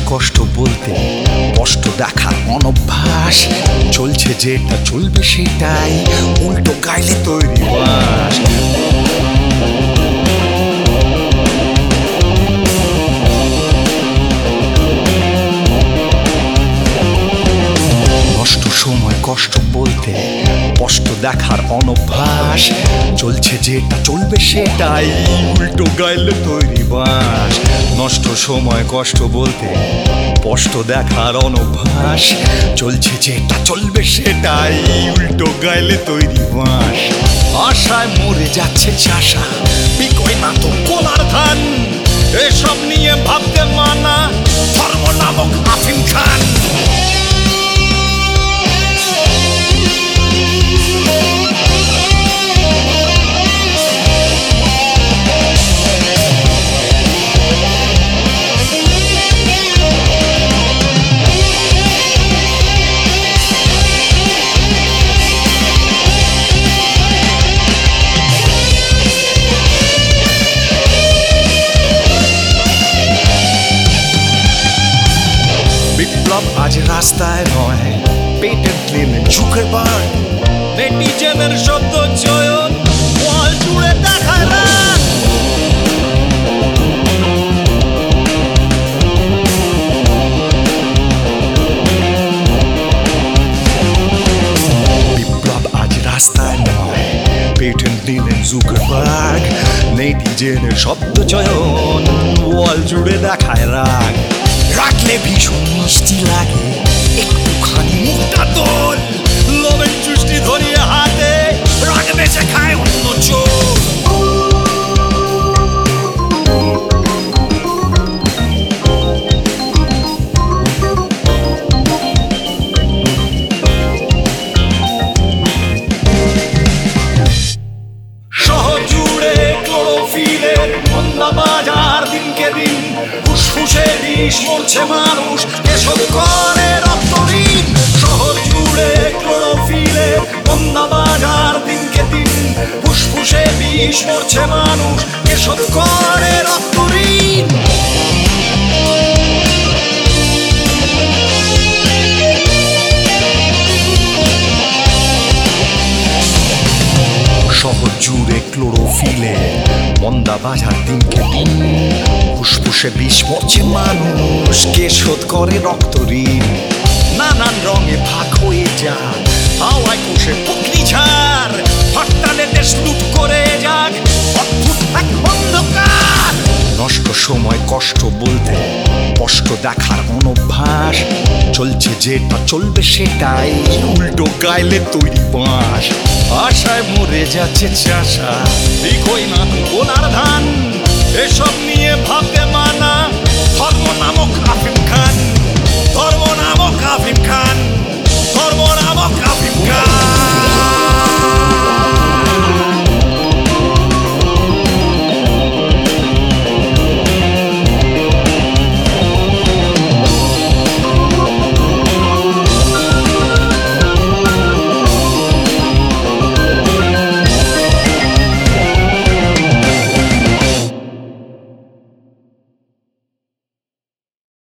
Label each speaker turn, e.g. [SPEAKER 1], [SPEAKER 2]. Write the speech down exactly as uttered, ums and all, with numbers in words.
[SPEAKER 1] কষ্ট বলতে কষ্ট দেখার অনভ্যাস, চলছে যেটা চলবে সেটাই, উল্টো গাইলে তৈরি বাস। নষ্ট সময় কষ্ট বলতে কষ্ট দেখার অনভ্যাস, চলছে যেটা চলবে সেটাই, উল্টো গাইলে তৈরি বাস। নষ্ট সময় কষ্ট বলতে কষ্ট দেখার অনভ্যাস, চলছে যেটা চলবে সেটাই, উল্টো গাইলে তৈরি বাস। আশায় মরে যাচ্ছে চাষা, বিকয় না তো কোলার ধান, এসব নিয়ে ভাবতে মানা ধর্ম নামক আফিম খান। বিপ্লব আজ রাস্তায় নয়, পেটের ক্লিনে জুকারবার্গ, নেটিজেনের শব্দ চয়ন ওয়াল জুড়ে দেখায় রাত। বিপ্লব আজ রাস্তায় নয়, পেটেন্ট নিলেন জুকারবার্গ, নেটিজেনের শব্দ চয়ন ওয়াল জুড়ে দেখায় রাগ। রাখলে ভীষণ মিষ্টি লাগে, একটুখানি মুখটা দোল, লোভের চুষ্টি ধরিয়ে হাতে রাগ বেঁচে খায় অন্য চোখ। শহর জুড়ে ক্লোরোফিলের মন্দা বাজার দিনকে দিন, ফুসফুসে বিষ মরছে মানুষ, এসব করে রক্তঋণ। শহর জুড়ে ক্লোরোফিলের মন্দা বাজার দিনকে দিন, ফুসফুসে বিষ মরছে মানুষ, এসব করে রক্তঋণ। শহর জুড়ে ক্লোরোফিলে মন্দা বাজার দিনকে দিন, ফুসফুসে বিষ মরছে মানুষ, কে শোধ করে রক্ত ঋণ। নানান রঙে ভাগ হয়ে যাক, হাওয়ায় কোষে পকনি ঝাড়, হরতালে দেশ লুট করে যাক, অদ্ভুত এক অন্ধকার। নষ্ট সময় কষ্ট বলতে কষ্ট দেখার অনভ্যাস, চলছে যেটা চলবে সেটাই, উল্টো গাইলে তৈরি বাঁশ। আশায় মরে যাচ্ছে চাষা, বিকই না তো কোলার ধান, এসব নিয়ে ভাবতে